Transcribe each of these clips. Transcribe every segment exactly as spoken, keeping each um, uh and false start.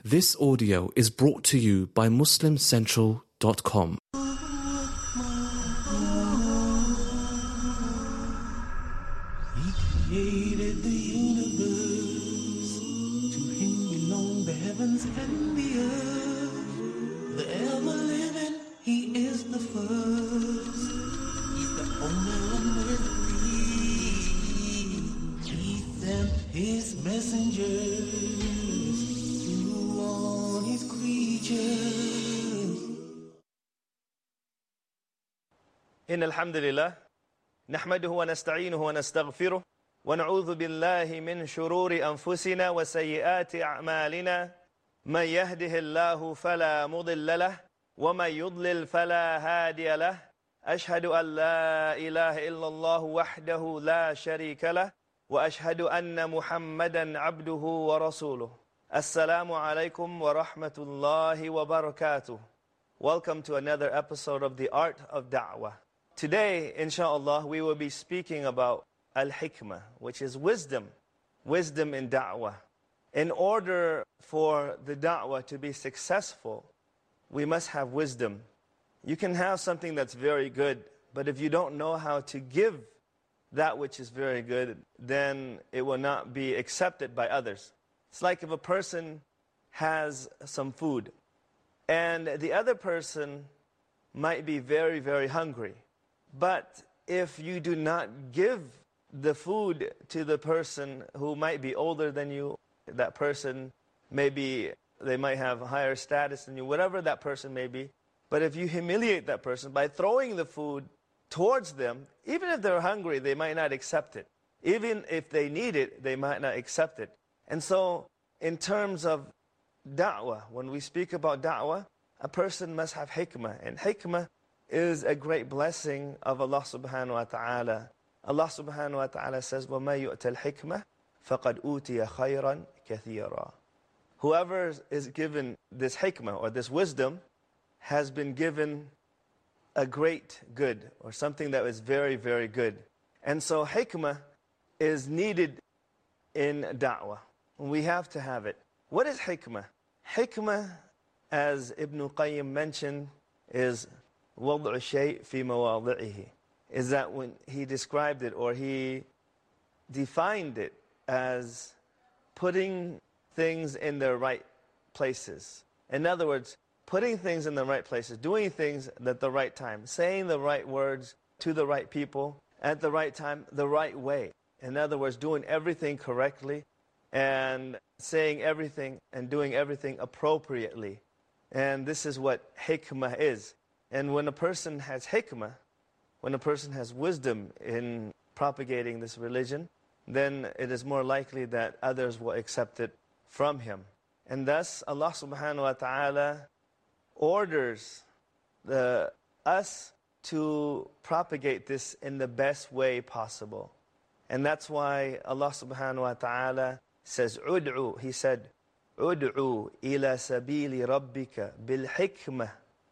This audio is brought to you by Muslim Central dot com. He created the universe. To him belong the heavens and the earth. The ever-living, he is the first. He's the only one worthy. He sent his messengers to all his creatures. إن الحمد لله نحمده ونستعينه ونستغفره ونعوذ بالله من شرور أنفسنا وسيئات أعمالنا من يهده الله فلا مضل له ومن يضلل فلا هادي له أشهد أن لا إله إلا الله وحده لا شريك له وأشهد أن محمدا عبده ورسوله السلام عليكم ورحمة الله وبركاته. Welcome to another episode of The Art of Da'wah. Today, inshallah, we will be speaking about al-hikmah, which is wisdom, wisdom in da'wah. In order for the da'wah to be successful, we must have wisdom. You can have something that's very good, but if you don't know how to give that which is very good, then it will not be accepted by others. It's like if a person has some food, and the other person might be very, very hungry. But if you do not give the food to the person who might be older than you, that person maybe they might have a higher status than you, whatever that person may be. But if you humiliate that person by throwing the food towards them, even if they're hungry, they might not accept it. Even if they need it, they might not accept it. And so in terms of da'wah, when we speak about da'wah, a person must have hikmah. And hikmah is a great blessing of Allah subhanahu wa ta'ala. Allah subhanahu wa ta'ala says, وَمَا يُؤْتَ الْحِكْمَةِ فَقَدْ أُوتِيَ خَيْرًا كَثِيرًا. Whoever is given this hikmah or this wisdom has been given a great good or something that is very, very good. And so hikmah is needed in da'wah. We have to have it. What is hikmah? Hikmah, as Ibn Qayyim mentioned, is وَضْعُ الشَّيْء فِي مَوَاضِعِهِ, is that when he described it or he defined it as putting things in their right places. In other words, putting things in the right places, doing things at the right time, saying the right words to the right people at the right time, the right way. In other words, doing everything correctly and saying everything and doing everything appropriately. And this is what hikmah is. And when a person has hikmah, when a person has wisdom in propagating this religion, then it is more likely that others will accept it from him. And thus, Allah subhanahu wa ta'ala orders the, us to propagate this in the best way possible. And that's why Allah subhanahu wa ta'ala says, Ud'u, He said, Ud'u ila sabili rabbika bil hikmah.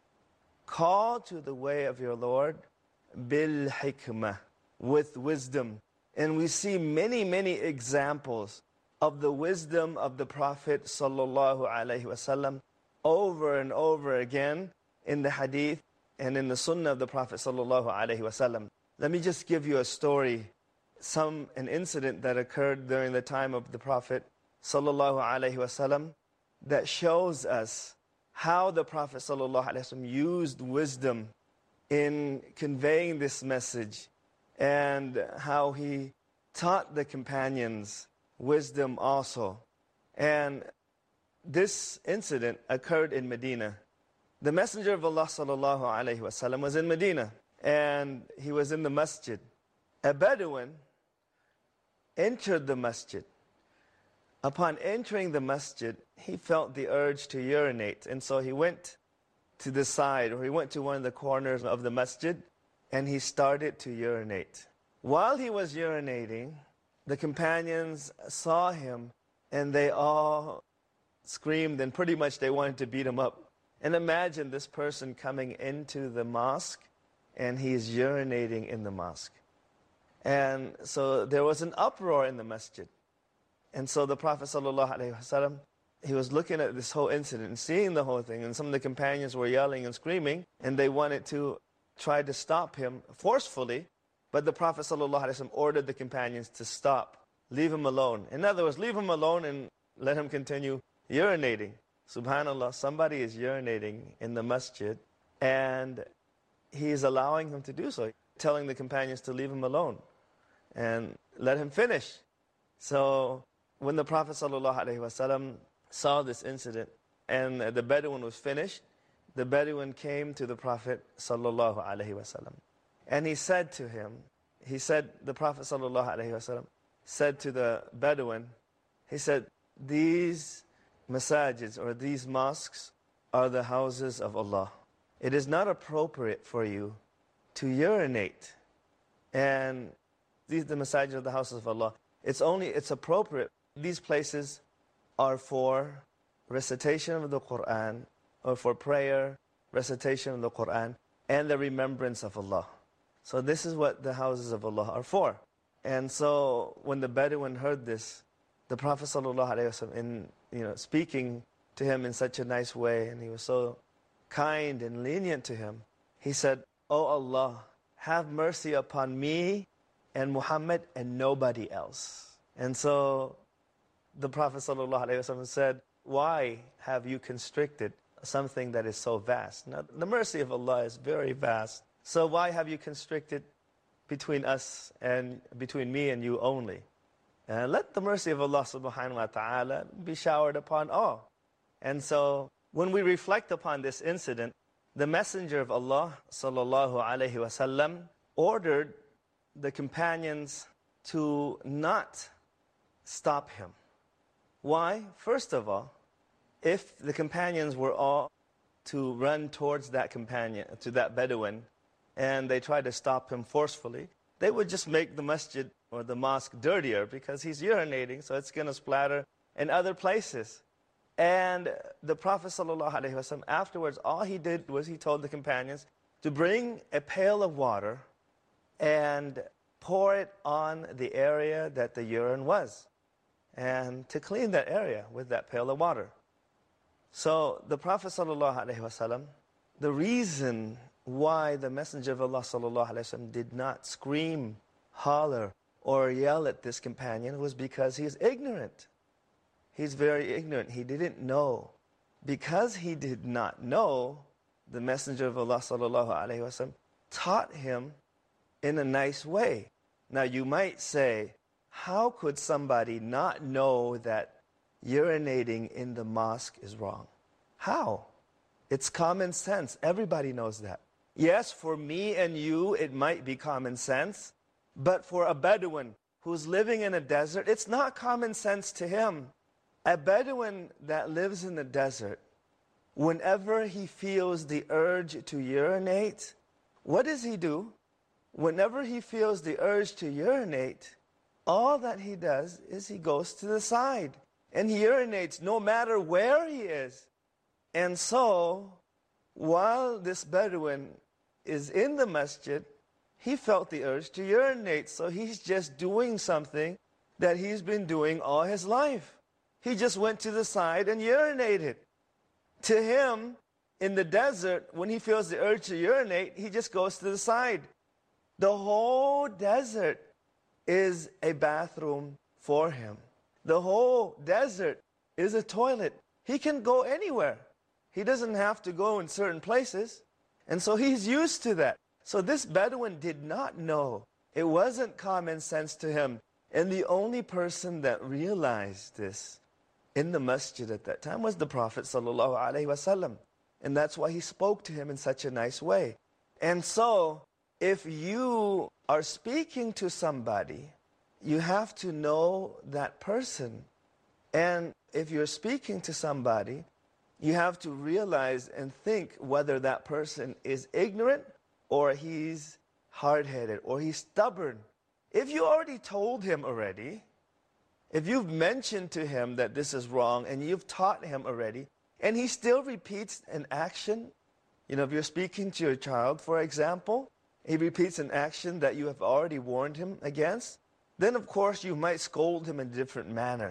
Call to the way of your Lord bil hikmah, with wisdom. And we see many, many examples of the wisdom of the Prophet sallallahu alaihi wasallam over and over again in the hadith and in the sunnah of the Prophet sallallahu alaihi wasallam. Let me just give you a story, some an incident that occurred during the time of the Prophet sallallahu alaihi wasallam that shows us how the Prophet ﷺ used wisdom in conveying this message and how he taught the companions wisdom also. And this incident occurred in Medina. The Messenger of Allah ﷺ was in Medina and he was in the masjid. A Bedouin entered the masjid. Upon entering the masjid, he felt the urge to urinate. And so he went to the side, or he went to one of the corners of the masjid, and he started to urinate. While he was urinating, the companions saw him, and they all screamed, and pretty much they wanted to beat him up. And imagine this person coming into the mosque, and he's urinating in the mosque. And so there was an uproar in the masjid. And so the Prophet ﷺ he was looking at this whole incident and seeing the whole thing, and some of the companions were yelling and screaming, and they wanted to try to stop him forcefully, but the Prophet ﷺ ordered the companions to stop, leave him alone. In other words, leave him alone and let him continue urinating. Subhanallah, somebody is urinating in the masjid, and he is allowing him to do so, telling the companions to leave him alone and let him finish. So when the Prophet ﷺ saw this incident and the Bedouin was finished, the Bedouin came to the Prophet ﷺ, and he said to him, he said, the Prophet ﷺ said to the Bedouin, he said, these masajids or these mosques are the houses of Allah. It is not appropriate for you to urinate. And these the masajid of the houses of Allah. It's only, it's appropriate. These places are for recitation of the Quran, or for prayer, recitation of the Quran, and the remembrance of Allah. So this is what the houses of Allah are for. And so when the Bedouin heard this, the Prophet ﷺ, in you know speaking to him in such a nice way, and he was so kind and lenient to him, he said, "O Allah, have mercy upon me and Muhammad and nobody else." And so the Prophet ﷺ said, "Why have you constricted something that is so vast?" Now, the mercy of Allah is very vast. So why have you constricted between us and between me and you only? And let the mercy of Allah subhanahu wa ta'ala be showered upon all. And so when we reflect upon this incident, the Messenger of Allah sallallahu alaihi wasallam ordered the companions to not stop him. Why? First of all, if the companions were all to run towards that companion, to that Bedouin, and they tried to stop him forcefully, they would just make the masjid or the mosque dirtier because he's urinating, so it's going to splatter in other places. And the Prophet ﷺ, afterwards, all he did was he told the companions to bring a pail of water and pour it on the area that the urine was, and to clean that area with that pail of water. So the Prophet ﷺ, the reason why the Messenger of Allah ﷺ did not scream, holler, or yell at this companion was because he is ignorant. He's very ignorant. He didn't know. Because he did not know, the Messenger of Allah ﷺ taught him in a nice way. Now you might say, how could somebody not know that urinating in the mosque is wrong? How? It's common sense. Everybody knows that. Yes, for me and you, it might be common sense. But for a Bedouin who's living in a desert, it's not common sense to him. A Bedouin that lives in the desert, whenever he feels the urge to urinate, what does he do? Whenever he feels the urge to urinate, all that he does is he goes to the side and he urinates no matter where he is. And so, while this Bedouin is in the masjid, he felt the urge to urinate. So he's just doing something that he's been doing all his life. He just went to the side and urinated. To him, in the desert, when he feels the urge to urinate, he just goes to the side. The whole desert is a bathroom for him. The whole desert is a toilet. He can go anywhere. He doesn't have to go in certain places. And so he's used to that. So this Bedouin did not know. It wasn't common sense to him. And the only person that realized this in the masjid at that time was the Prophet sallallahu alaihi wasallam. And that's why he spoke to him in such a nice way. And so, if you are speaking to somebody, you have to know that person. And if you're speaking to somebody, you have to realize and think whether that person is ignorant or he's hard-headed or he's stubborn. If you already told him already, if you've mentioned to him that this is wrong and you've taught him already, and he still repeats an action, you know, if you're speaking to your child, for example, he repeats an action that you have already warned him against, then of course you might scold him in a different manner.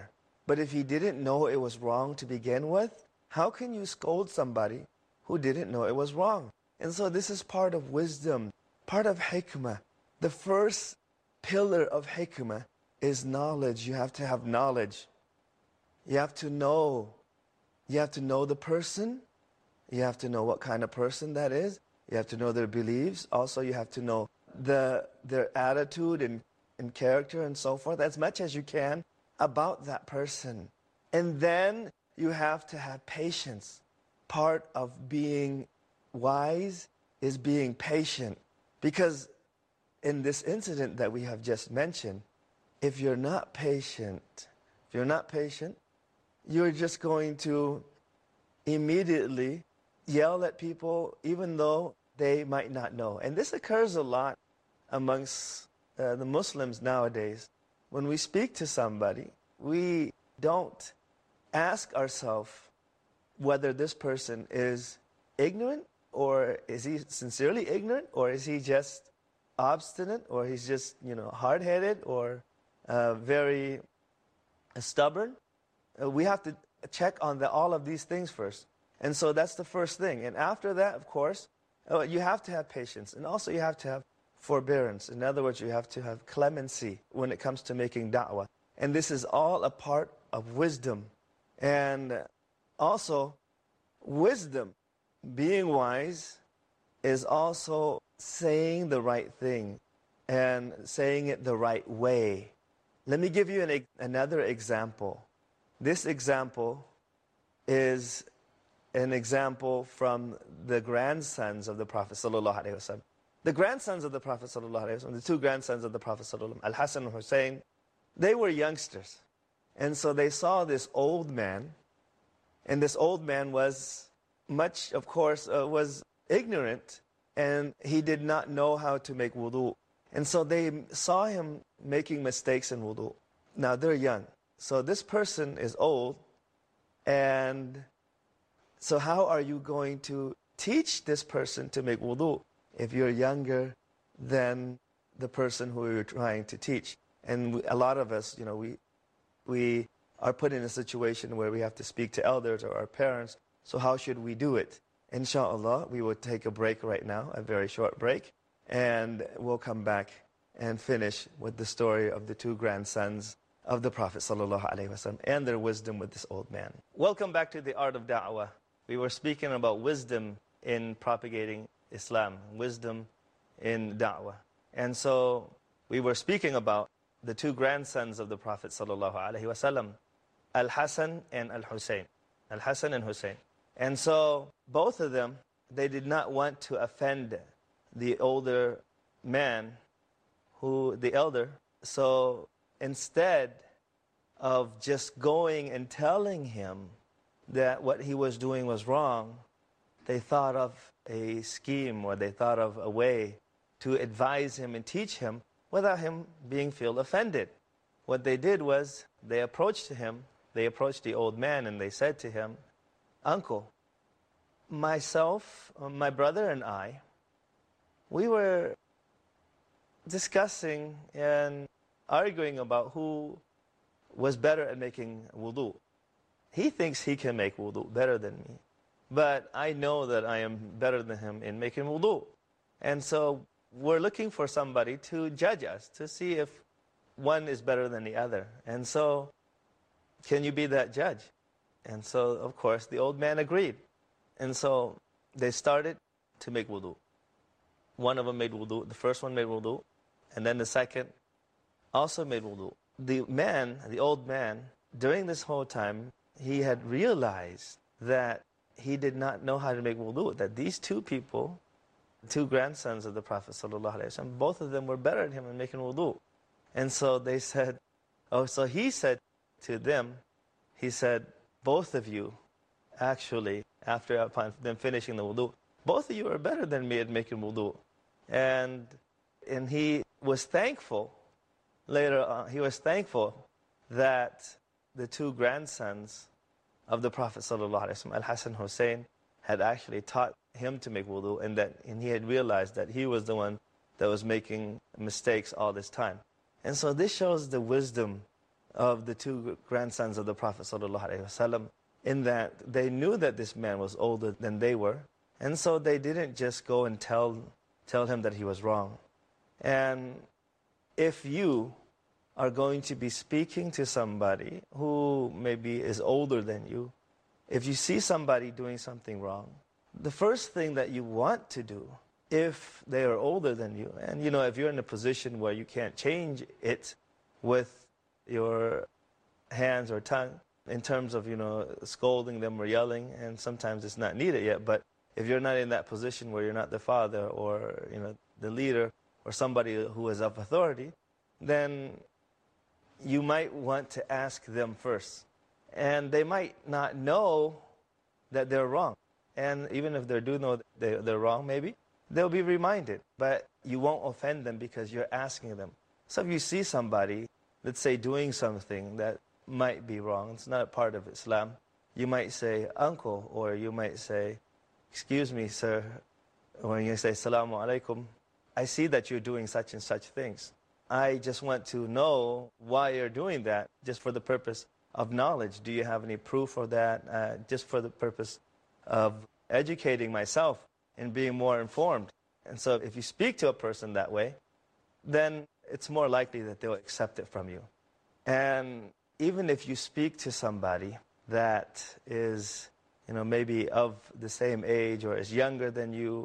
But if he didn't know it was wrong to begin with, how can you scold somebody who didn't know it was wrong? And so this is part of wisdom, part of hikmah. The first pillar of hikmah is knowledge. You have to have knowledge. You have to know. You have to know the person. You have to know what kind of person that is. You have to know their beliefs. Also, you have to know the their attitude and, and character and so forth, as much as you can about that person. And then you have to have patience. Part of being wise is being patient. Because in this incident that we have just mentioned, if you're not patient, if you're not patient, you're just going to immediately yell at people even though they might not know. And this occurs a lot amongst uh, the Muslims nowadays. When we speak to somebody, we don't ask ourselves whether this person is ignorant, or is he sincerely ignorant, or is he just obstinate, or he's just, you know, hard-headed, or uh, very stubborn. Uh, we have to check on the, all of these things first. And so that's the first thing. And after that, of course, uh, you have to have patience. And also you have to have forbearance. In other words, you have to have clemency when it comes to making da'wah. And this is all a part of wisdom. And also, wisdom, being wise, is also saying the right thing and saying it the right way. Let me give you an, another example. This example is an example from the grandsons of the Prophet sallallahu alaihi wasallam. The grandsons of the Prophet sallallahu alaihi wasallam, the two grandsons of the Prophet sallallahu alaihi wasallam, Al-Hasan and Hussein, they were youngsters. And so they saw this old man, and this old man was much, of course, uh, was ignorant, and he did not know how to make wudu. And so they saw him making mistakes in wudu. Now they're young. So this person is old, and so how are you going to teach this person to make wudu if you're younger than the person who you're trying to teach? And we, a lot of us, you know, we we are put in a situation where we have to speak to elders or our parents. So how should we do it? Inshallah, we will take a break right now, a very short break, and we'll come back and finish with the story of the two grandsons of the Prophet sallallahu alaihi wasallam and their wisdom with this old man. Welcome back to the Art of Da'wah. We were speaking about wisdom in propagating Islam, wisdom in Da'wah. And so we were speaking about the two grandsons of the Prophet sallallahu alaihi wasallam, Al-Hasan and Al-Hussein. Al-Hasan and Hussein. And so both of them, they did not want to offend the older man, who the elder. So instead of just going and telling him that what he was doing was wrong, they thought of a scheme, or they thought of a way to advise him and teach him without him being feel offended. What they did was they approached him, they approached the old man, and they said to him, "Uncle, myself, my brother and I, we were discussing and arguing about who was better at making wudu. He thinks he can make wudu better than me, but I know that I am better than him in making wudu. And so we're looking for somebody to judge us, to see if one is better than the other. And so, can you be that judge?" And so, of course, the old man agreed. And so they started to make wudu. One of them made wudu. The first one made wudu. And then the second also made wudu. The man, the old man, during this whole time, he had realized that he did not know how to make wudu, that these two people, two grandsons of the Prophet ﷺ, both of them were better than him in making wudu. And so they said, oh, so he said to them, he said, both of you, actually, after upon them finishing the wudu, both of you are better than me at making wudu. And, and he was thankful, later on, he was thankful that the two grandsons of the Prophet ﷺ, Al-Hasan Hussein, had actually taught him to make wudu, and that and he had realized that he was the one that was making mistakes all this time. And so this shows the wisdom of the two grandsons of the Prophet ﷺ, in that they knew that this man was older than they were, and so they didn't just go and tell, tell him that he was wrong. And if you are going to be speaking to somebody who maybe is older than you, if you see somebody doing something wrong, the first thing that you want to do, if they are older than you, and you know, if you're in a position where you can't change it with your hands or tongue, in terms of, you know, scolding them or yelling, and sometimes it's not needed yet, but if you're not in that position where you're not the father or, you know, the leader or somebody who is of authority, then you might want to ask them first. And they might not know that they're wrong. And even if they do know they, they're wrong, maybe, they'll be reminded. But you won't offend them because you're asking them. So if you see somebody, let's say, doing something that might be wrong, it's not a part of Islam, you might say, uncle, or you might say, excuse me, sir, when you say, Assalamu alaikum, I see that you're doing such and such things. I just want to know why you're doing that, just for the purpose of knowledge. Do you have any proof of that? Uh, just for the purpose of educating myself and being more informed. And so if you speak to a person that way, then it's more likely that they'll accept it from you. And even if you speak to somebody that is, you know, maybe of the same age or is younger than you,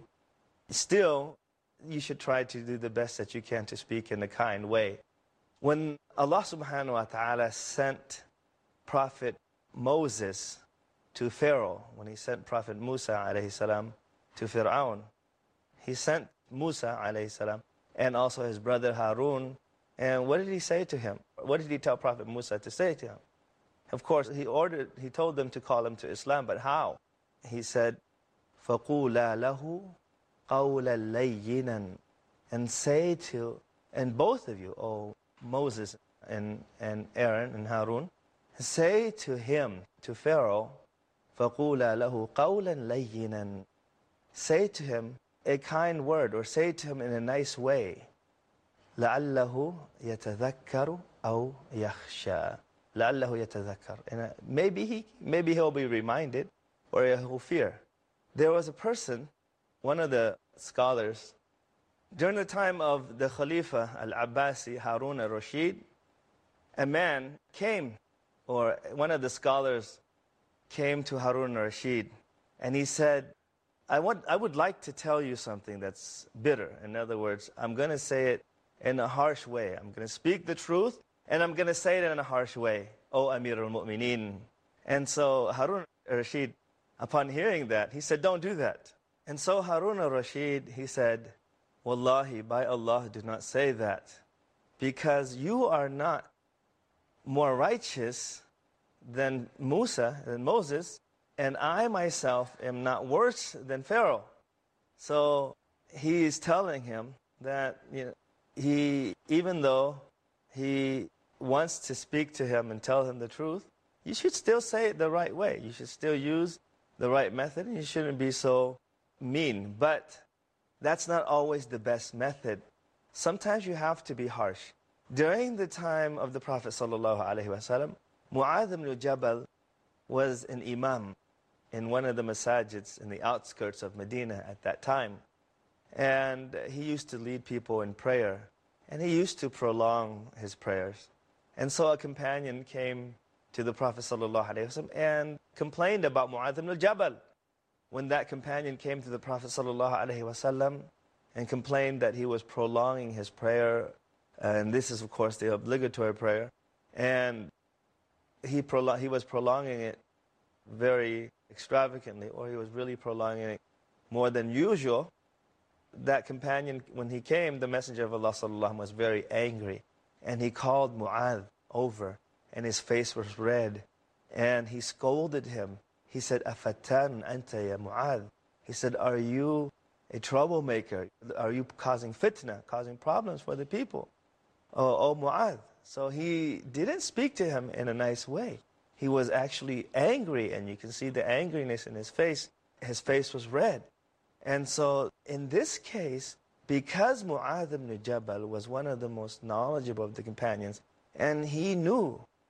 still, you should try to do the best that you can to speak in a kind way. When Allah subhanahu wa ta'ala sent Prophet Moses to Pharaoh, when he sent Prophet Musa alayhi salam to Fir'aun, he sent Musa alayhi salam and also his brother Harun. And what did he say to him? What did he tell Prophet Musa to say to him? Of course, he ordered, he told them to call him to Islam, but how? He said, فَقُولَا لَهُ قَوْلًا لَيِّنًا, and say to, and both of you, oh Moses and, and Aaron and Harun, say to him, to Pharaoh, فَقُولَا لَهُ قَوْلًا لَيِّنًا, say to him a kind word, or say to him in a nice way, لَعَلَّهُ يَتَذَكَّرُ أَوْ يَخْشَى, لَعَلَّهُ يَتَذَكَّرُ, and uh, maybe, he, maybe he'll be reminded, or he'll fear. There was a person, one of the scholars, during the time of the Khalifa al-Abbasi, Harun al-Rashid, a man came, or one of the scholars came to Harun al-Rashid, and he said, I, want, I would like to tell you something that's bitter. In other words, I'm going to say it in a harsh way. I'm going to speak the truth, and I'm going to say it in a harsh way. O Amir al-Mu'mineen. And so Harun al-Rashid, upon hearing that, he said, don't do that. And so Harun al-Rashid, he said, Wallahi, by Allah, do not say that, because you are not more righteous than Musa, than Moses, and I myself am not worse than Pharaoh. So he is telling him that, you know, he, even though he wants to speak to him and tell him the truth, you should still say it the right way. You should still use the right method, and you shouldn't be so mean. But that's not always the best method. Sometimes you have to be harsh. During the time of the Prophet sallallahu alaihi wasallam, Mu'adh ibn Jabal was an imam in one of the masajids in the outskirts of Medina at that time. And he used to lead people in prayer, and he used to prolong his prayers. And so a companion came to the Prophet ﷺ and complained about Mu'adh ibn Jabal. When that companion came to the Prophet ﷺ and complained that he was prolonging his prayer, and this is of course the obligatory prayer, and he, prolo- he was prolonging it very extravagantly, or he was really prolonging it more than usual, that companion, when he came, the Messenger of Allah ﷺ was very angry, and he called Mu'adh over, and his face was red, and he scolded him. He said, Afatan anta ya Mu'adh. He said, are you a troublemaker? Are you causing fitna, causing problems for the people? Oh, oh Mu'adh. So he didn't speak to him in a nice way. He was actually angry, and you can see the angriness in his face. His face was red. And so in this case, because Mu'adh ibn Jabal was one of the most knowledgeable of the companions, and he knew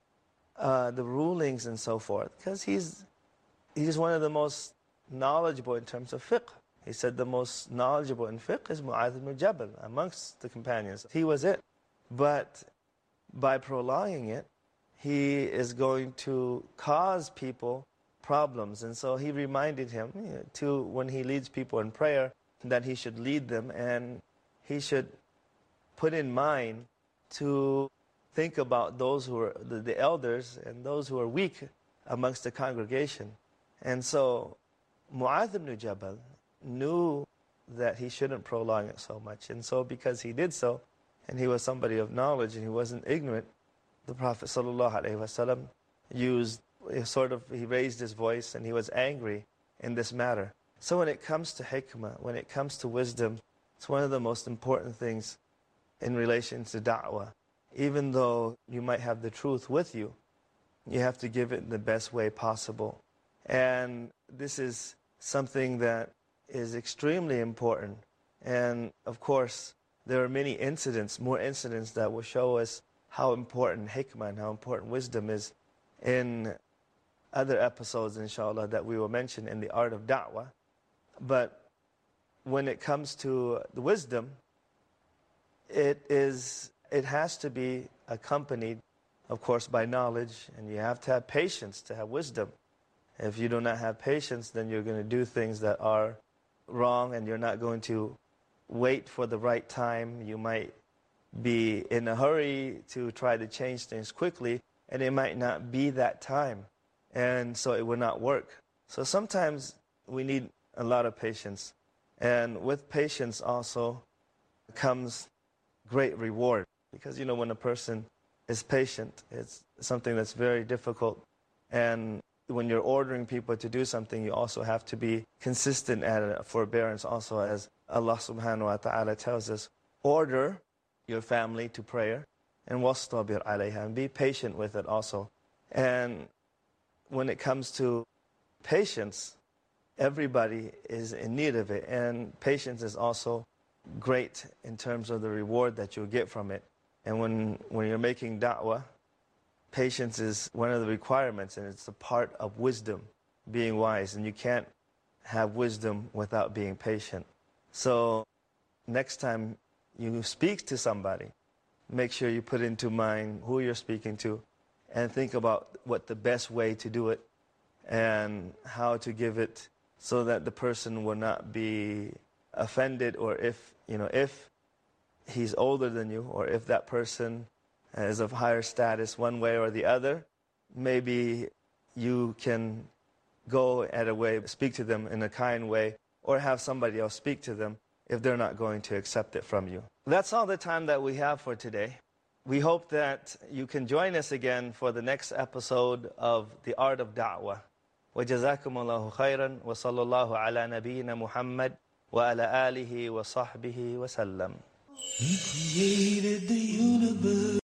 uh, the rulings and so forth, because he's, he's one of the most knowledgeable in terms of fiqh. He said the most knowledgeable in fiqh is Mu'adh ibn Jabal amongst the companions. He was it. But by prolonging it, he is going to cause people problems. And so he reminded him you know, to, when he leads people in prayer, that he should lead them and he should put in mind to think about those who are the, the elders and those who are weak amongst the congregation. And so Mu'adh ibn Jabal knew that he shouldn't prolong it so much. And so because he did so, and he was somebody of knowledge and he wasn't ignorant, the Prophet ﷺ used, sort of, he raised his voice and he was angry in this matter. So when it comes to hikmah, when it comes to wisdom, it's one of the most important things in relation to da'wah. Even though you might have the truth with you, you have to give it in the best way possible. And this is something that is extremely important. And of course, there are many incidents, more incidents that will show us how important hikmah and how important wisdom is in other episodes, inshallah, that we will mention in the art of da'wah. But when it comes to the wisdom, it is it has to be accompanied, of course, by knowledge, and you have to have patience to have wisdom. If you do not have patience, then you're going to do things that are wrong, and you're not going to wait for the right time. You might be in a hurry to try to change things quickly, and it might not be that time, and so it will not work. So sometimes we need a lot of patience, and with patience also comes great reward, because you know when a person is patient, it's something that's very difficult, and when you're ordering people to do something, you also have to be consistent at it, forbearance also, as Allah subhanahu wa ta'ala tells us, order your family to prayer, and wastabir alayha, and be patient with it also. And when it comes to patience, everybody is in need of it, and patience is also great in terms of the reward that you'll get from it. And when, when you're making da'wah, patience is one of the requirements, and it's a part of wisdom, being wise, and you can't have wisdom without being patient. So next time you speak to somebody, make sure you put into mind who you're speaking to, and think about what the best way to do it and how to give it so that the person will not be offended, or if, you know, if he's older than you, or if that person is of higher status one way or the other, maybe you can go at a way, speak to them in a kind way, or have somebody else speak to them if they're not going to accept it from you. That's all the time that we have for today. We hope that you can join us again for the next episode of The Art of Da'wah. وَجَزَاكُمُ اللَّهُ خَيْرًا وَصَلَّى اللَّهُ عَلَى نَبِيِّنَا مُحَمَّدٍ وَعَلَى آلِهِ وَصَحْبِهِ وَسَلَّمَ. He created the universe.